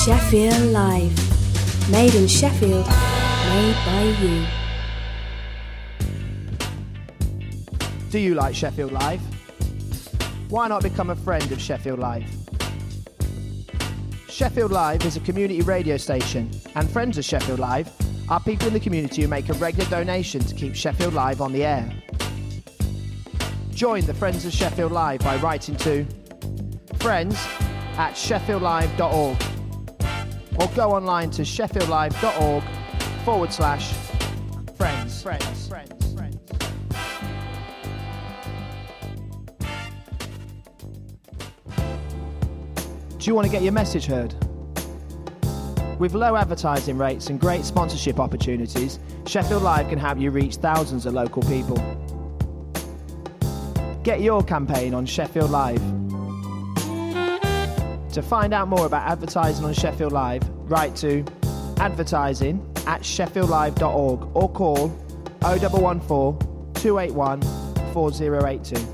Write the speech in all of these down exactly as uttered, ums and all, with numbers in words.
Sheffield Live. Made in Sheffield, made by you. Do you like Sheffield Live? Why not become a friend of Sheffield Live? Sheffield Live is a community radio station, and friends of Sheffield Live are people in the community who make a regular donation to keep Sheffield Live on the air. Join the Friends of Sheffield Live by writing to friends at sheffield live dot org or go online to sheffieldlive.org forward slash friends. Friends, friends, friends. Do you want to get your message heard? With low advertising rates and great sponsorship opportunities, Sheffield Live can help you reach thousands of local people. Get your campaign on Sheffield Live. To find out more about advertising on Sheffield Live, write to advertising at sheffield live dot org or call oh one one four, two eight one, four oh eight two.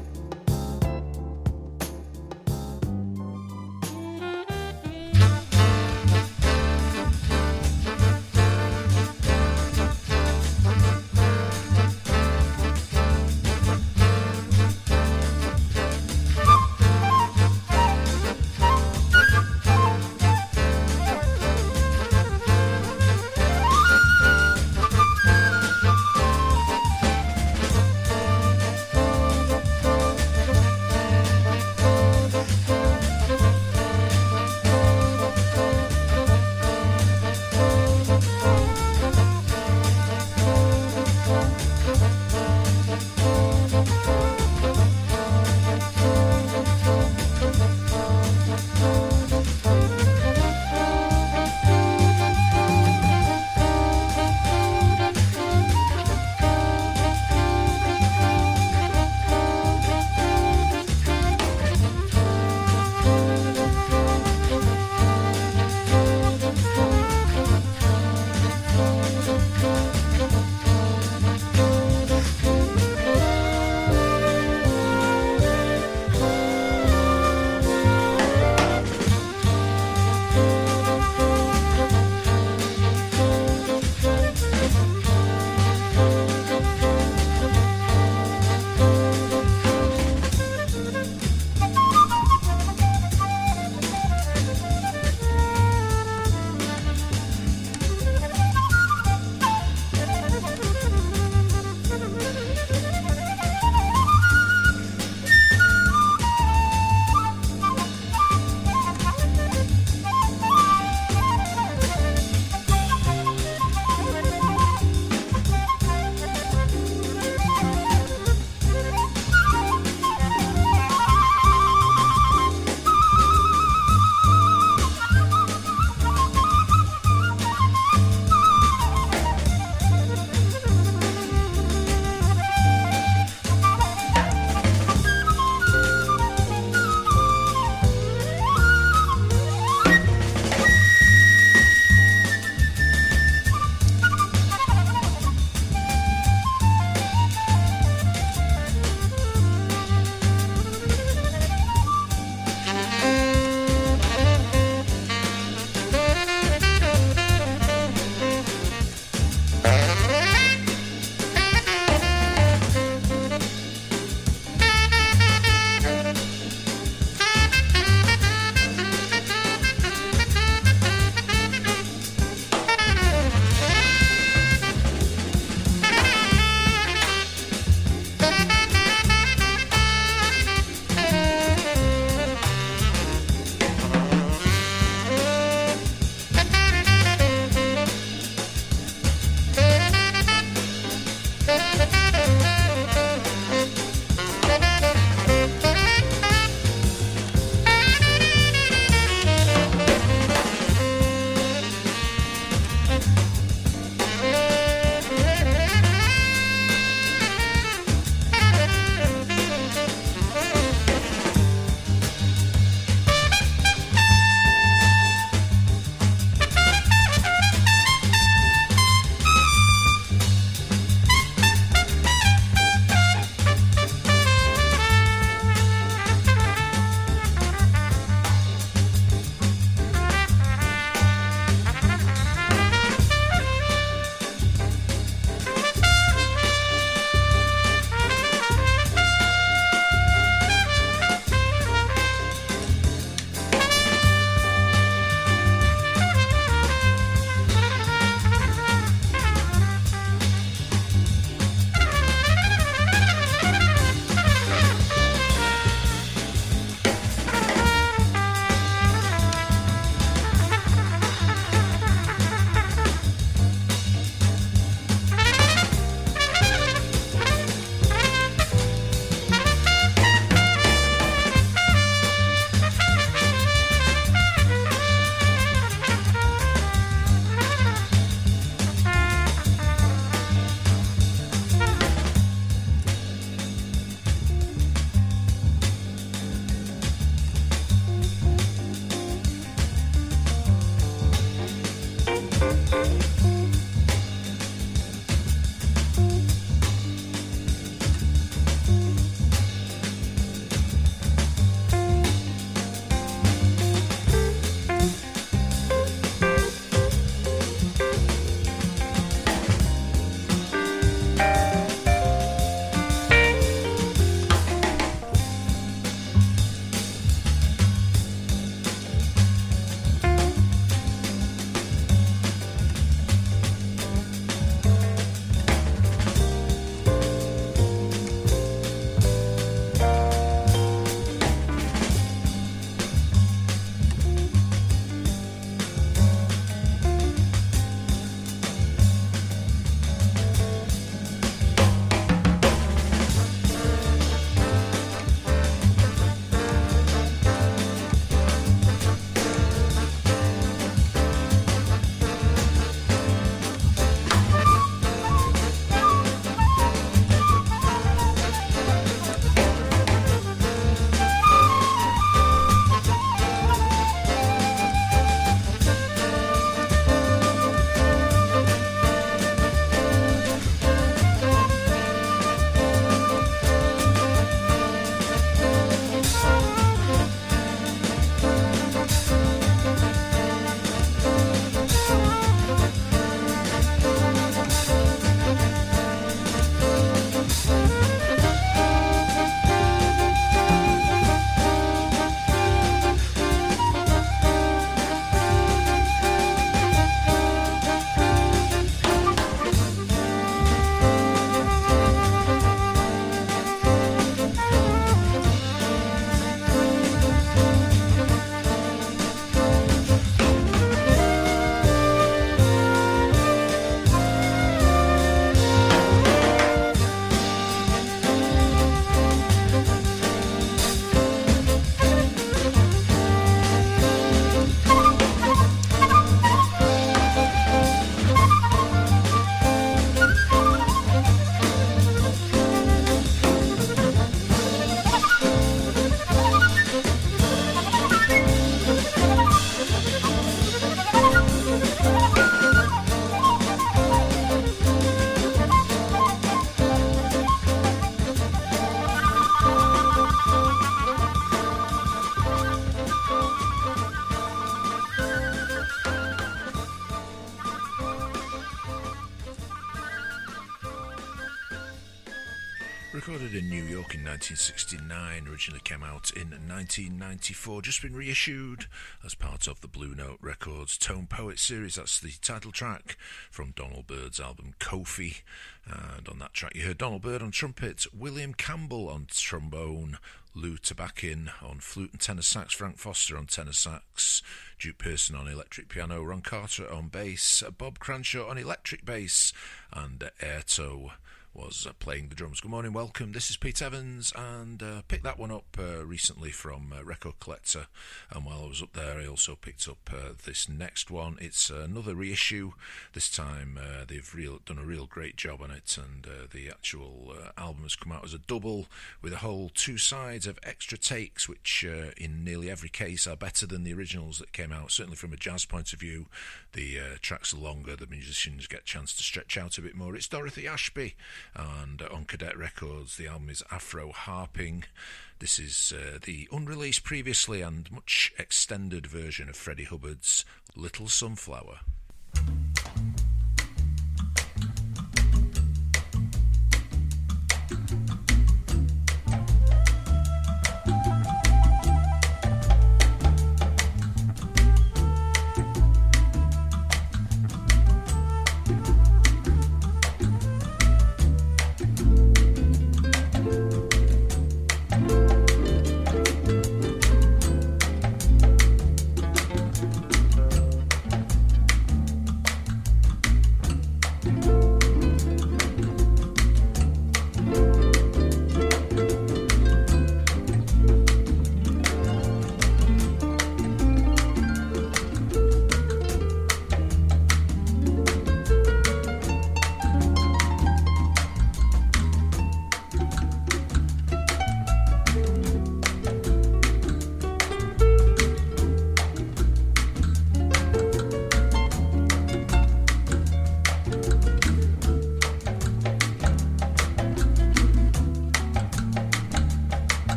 Recorded in New York in nineteen sixty-nine, originally came out in nineteen ninety-four, just been reissued as part of the Blue Note Records Tone Poet series. That's the title track from Donald Byrd's album Kofi, and on that track you heard Donald Byrd on trumpet, William Campbell on trombone, Lou Tabakin on flute and tenor sax, Frank Foster on tenor sax, Duke Pearson on electric piano, Ron Carter on bass, Bob Cranshaw on electric bass, and uh, Airto was uh, playing the drums. Good morning, welcome. This is Pete Evans, and uh, picked that one up uh, recently from uh, Record Collector, and while I was up there I also picked up uh, this next one. It's uh, another reissue. This time uh, they've real, done a real great job on it, and uh, the actual uh, album has come out as a double with a whole two sides of extra takes, which uh, in nearly every case are better than the originals that came out. Certainly from a jazz point of view, the uh, tracks are longer, the musicians get a chance to stretch out a bit more. It's Dorothy Ashby, and on Cadet Records the album is Afro Harping. This is uh, the unreleased previously and much extended version of Freddie Hubbard's Little Sunflower.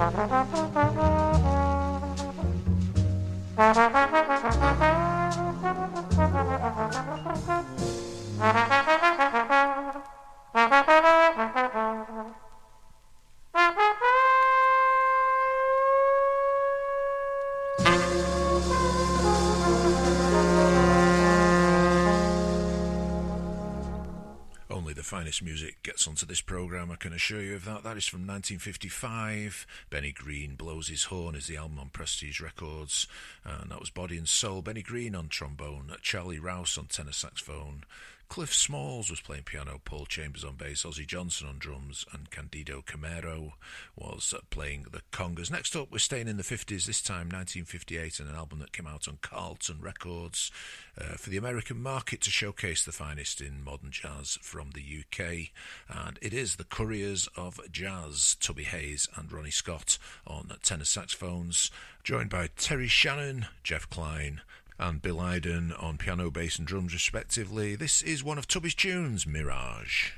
Finest music gets onto this programme, I can assure you of that. That is from nineteen fifty-five. Benny Green Blows His Horn is the album on Prestige Records, and that was Body and Soul. Benny Green on trombone, Charlie Rouse on tenor saxophone, Cliff Smalls was playing piano, Paul Chambers on bass, Ozzie Johnson on drums, and Candido Camero was uh, playing the congas. Next up, we're staying in the fifties, this time nineteen fifty-eight, and an album that came out on Carlton Records uh, for the American market to showcase the finest in modern jazz from the U K. And it is the Couriers of Jazz, Tubby Hayes and Ronnie Scott on tenor saxophones, joined by Terry Shannon, Jeff Klein, and Bill Iden on piano, bass and drums respectively. This is one of Tubby's tunes, Mirage.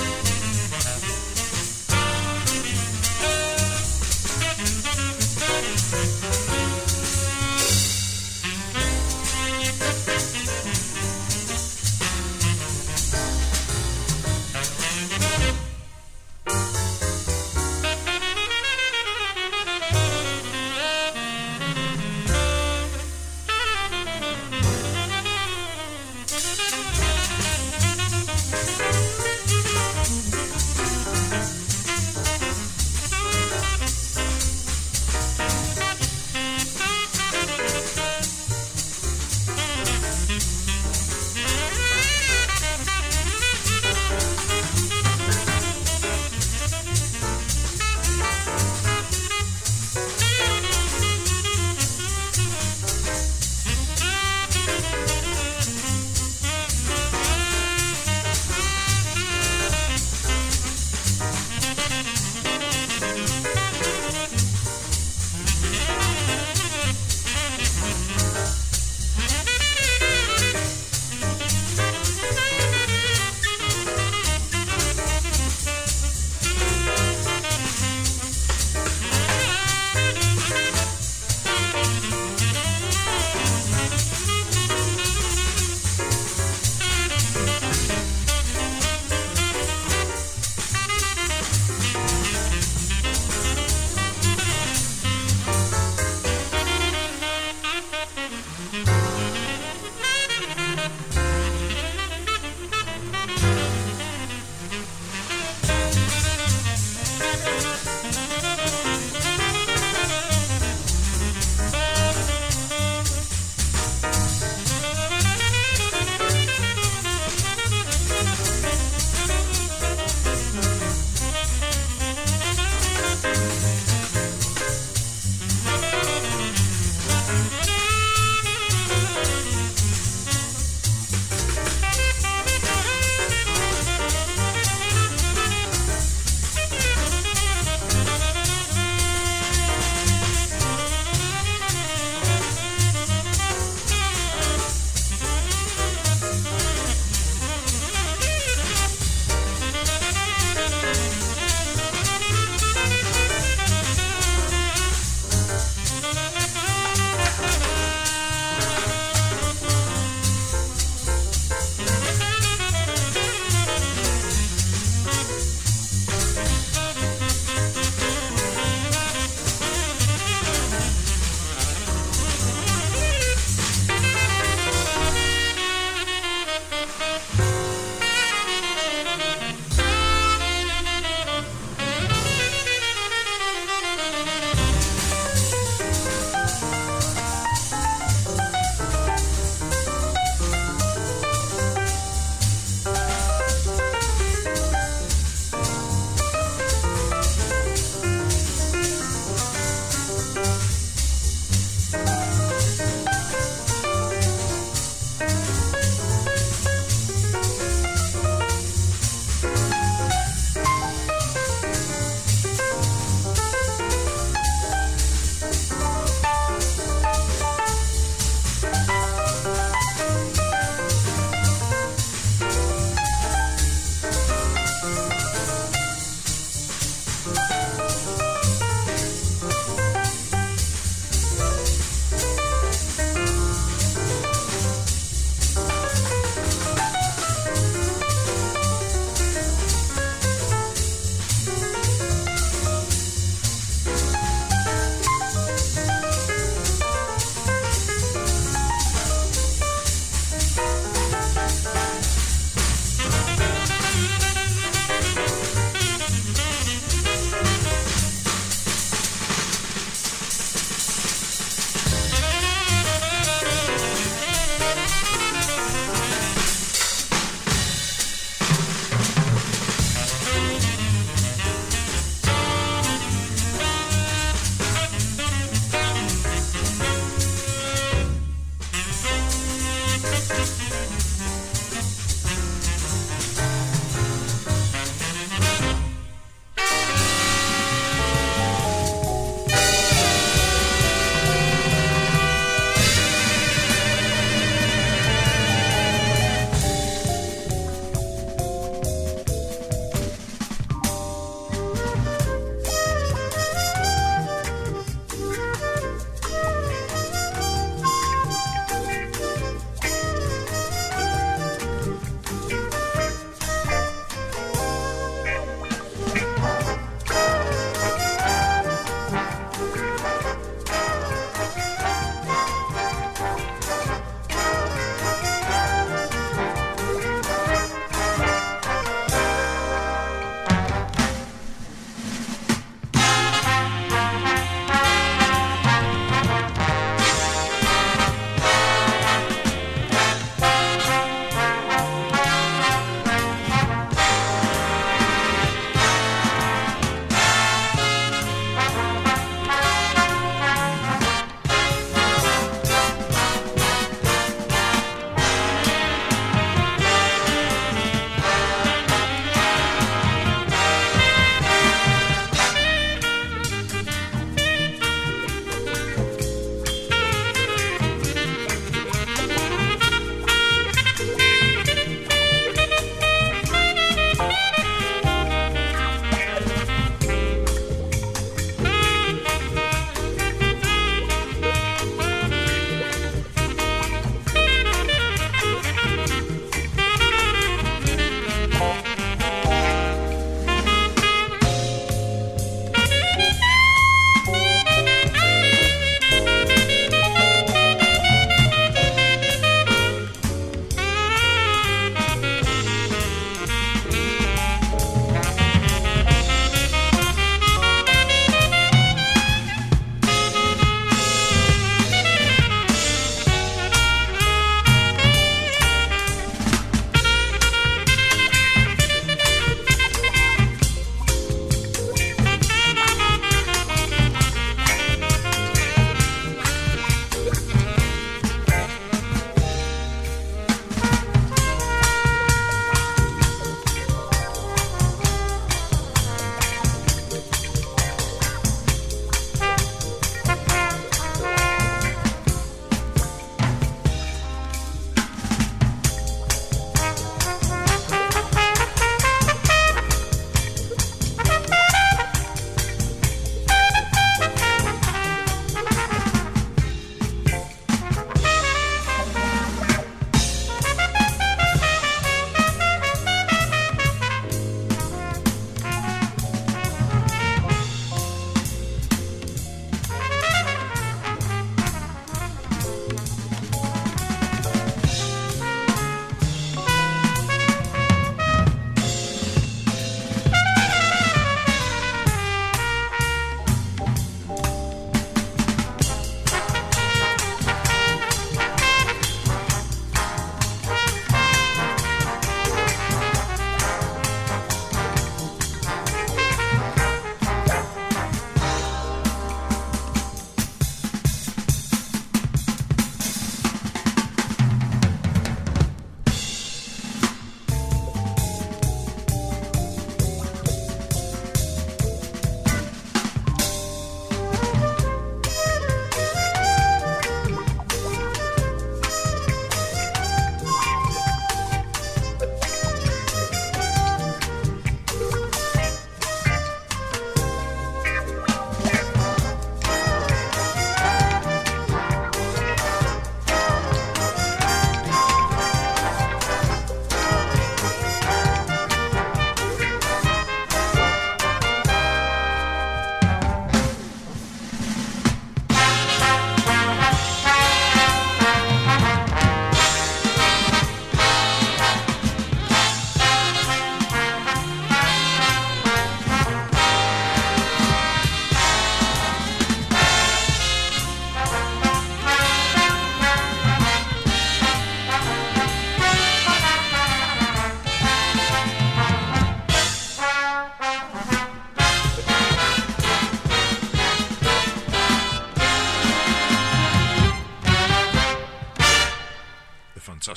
Thank you.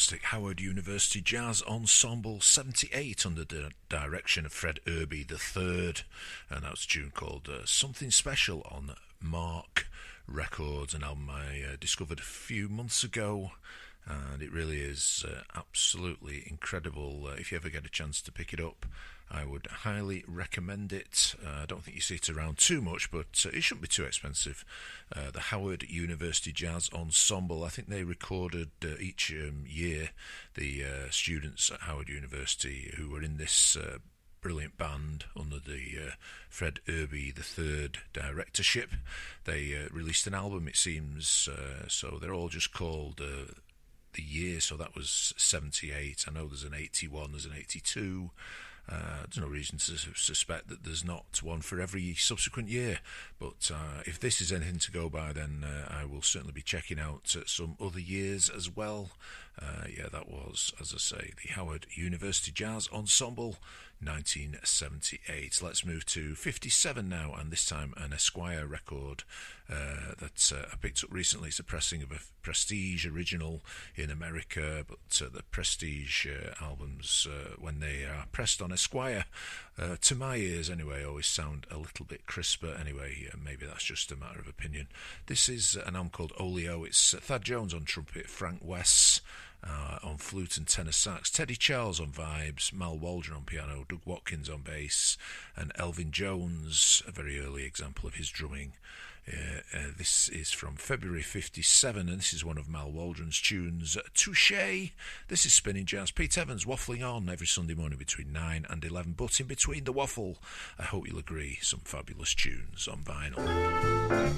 fantastic Howard University Jazz Ensemble seventy-eight under the direction of Fred Irby the third, and that was a tune called uh, Something Special on Mark Records, an album I uh, discovered a few months ago, and it really is uh, absolutely incredible. Uh, if you ever get a chance to pick it up, I would highly recommend it. Uh, I don't think you see it around too much, but uh, it shouldn't be too expensive. Uh, the Howard University Jazz Ensemble, I think they recorded uh, each um, year the uh, students at Howard University who were in this uh, brilliant band under the uh, Fred Irby the third directorship. They uh, released an album, it seems, uh, so they're all just called uh, the year, so that was seventy-eight. I know there's an eighty-one, there's an eighty-two. Uh, there's no reason to suspect that there's not one for every subsequent year, but uh, if this is anything to go by, then uh, I will certainly be checking out uh, some other years as well. Uh, yeah, that was, as I say, the Howard University Jazz Ensemble, nineteen seventy-eight. Let's move to fifty-seven now, and this time an Esquire record uh, that uh, I picked up recently. It's a pressing of a Prestige original in America, but uh, the Prestige uh, albums, uh, when they are pressed on Esquire, uh, to my ears anyway, always sound a little bit crisper. Anyway, uh, maybe that's just a matter of opinion. This is an album called Oleo. It's uh, Thad Jones on trumpet, Frank West Uh, on flute and tenor sax, Teddy Charles on vibes, Mal Waldron on piano, Doug Watkins on bass, and Elvin Jones, a very early example of his drumming. Uh, uh, this is from February fifty-seven, and this is one of Mal Waldron's tunes, Touché. This is Spinning Jazz. Pete Evans waffling on every Sunday morning between nine and eleven, but in between the waffle, I hope you'll agree, some fabulous tunes on vinyl.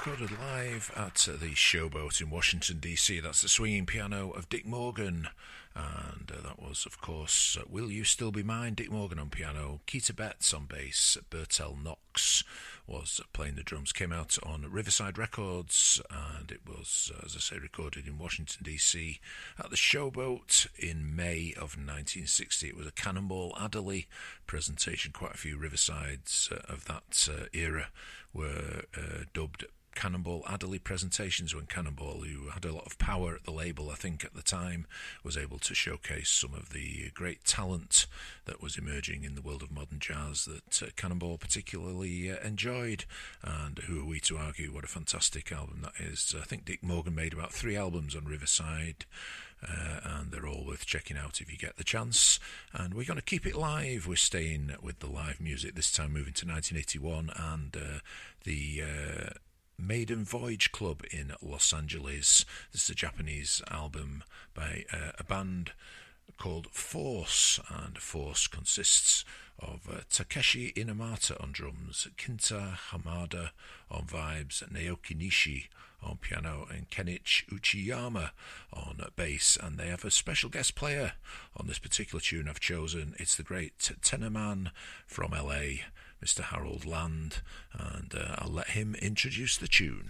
recorded live at the Showboat in Washington, D C. That's the swinging piano of Dick Morgan. And uh, that was, of course, uh, Will You Still Be Mine? Dick Morgan on piano, Keita Betts on bass, Bertel Knox was playing the drums. Came out on Riverside Records, and it was, uh, as I say, recorded in Washington, D C at the Showboat in May of nineteen sixty. It was a Cannonball Adderley presentation. Quite a few Riversides uh, of that uh, era were uh, dubbed Cannonball Adderley presentations, when Cannonball, who had a lot of power at the label, I think at the time, was able to showcase some of the great talent that was emerging in the world of modern jazz that uh, Cannonball particularly uh, enjoyed. And who are we to argue what a fantastic album that is? I think Dick Morgan made about three albums on Riverside, Uh, and they're all worth checking out if you get the chance. And we're going to keep it live. We're staying with the live music, this time moving to nineteen eighty-one, and uh, the uh, Maiden Voyage Club in Los Angeles. This is a Japanese album by uh, a band called Force, and Force consists of uh, Takeshi Inamata on drums, Kinta Hamada on vibes, Naoki Nishi on piano, and Kenichi Uchiyama on bass. And they have a special guest player on this particular tune I've chosen. It's the great tenor man from L A, Mister Harold Land, and uh, I'll let him introduce the tune.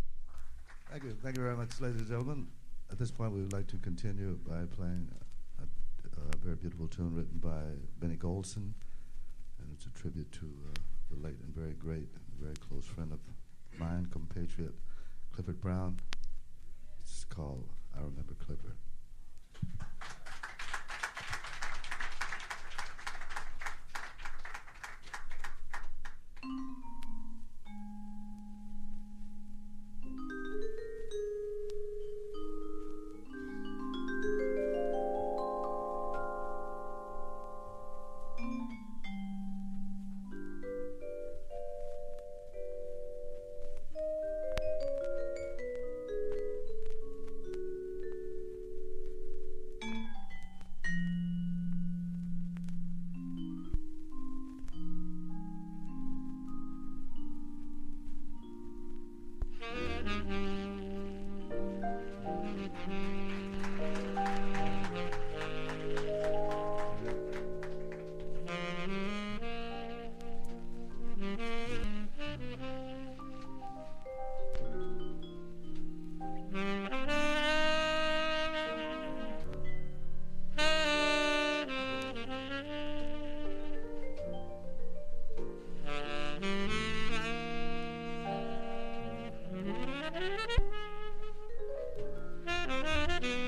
Thank you. Thank you very much, ladies and gentlemen. At this point, we would like to continue by playing a, a very beautiful tune written by Benny Golson, and it's a tribute to uh, the late and very great and very close friend of mine, compatriot Clifford Brown. It's called I Remember Clifford. Thank you.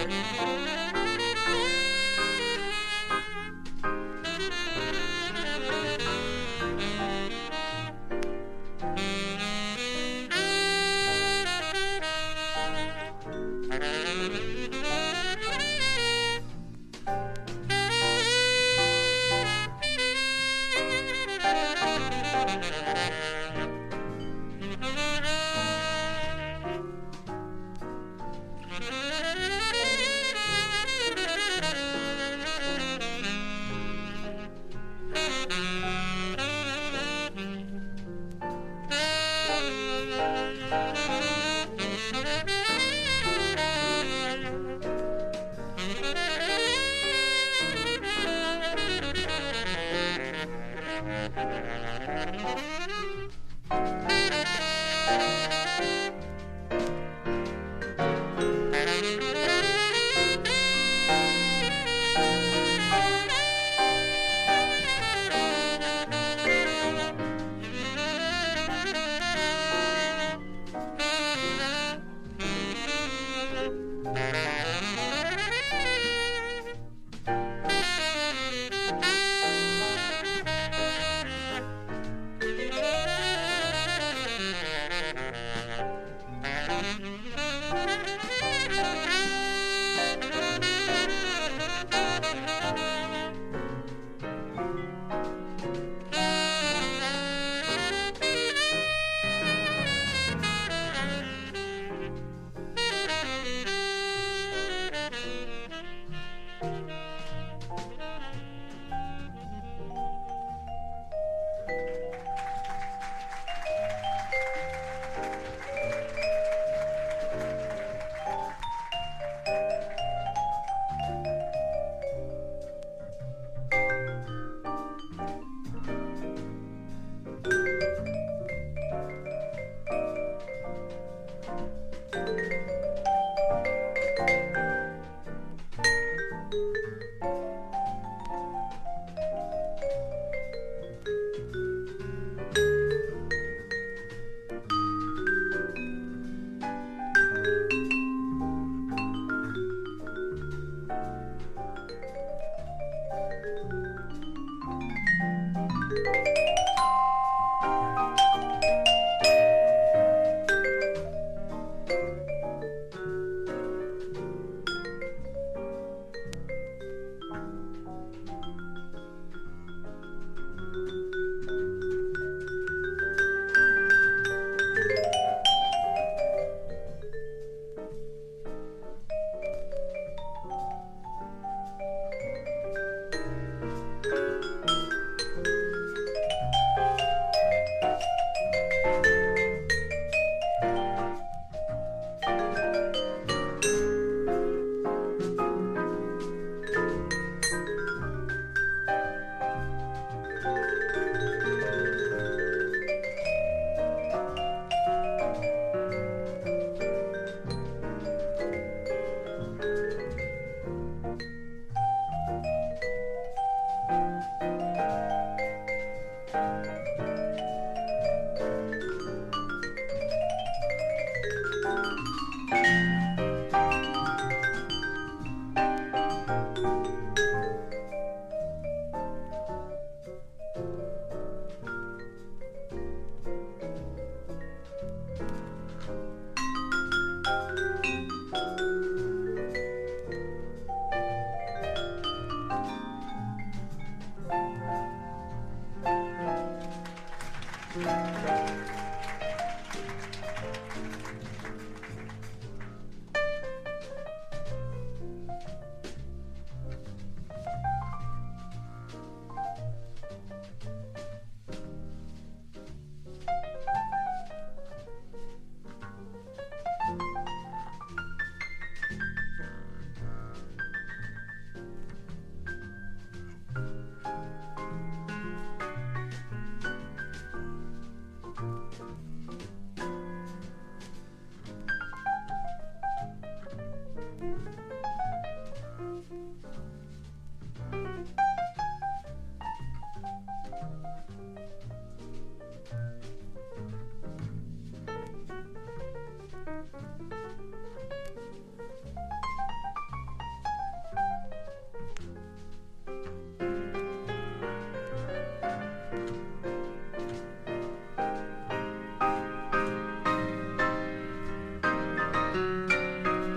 Thank you.